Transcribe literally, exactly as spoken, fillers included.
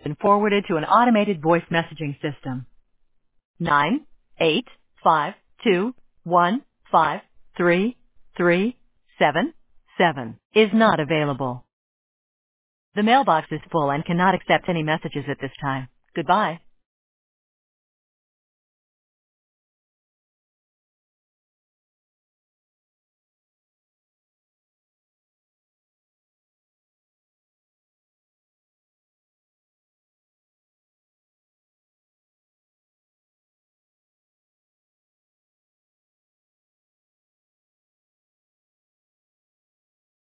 been forwarded to an automated voice messaging system. Nine eight five two one five three three seven seven is not available. The mailbox is full and cannot accept any messages at this time. Goodbye.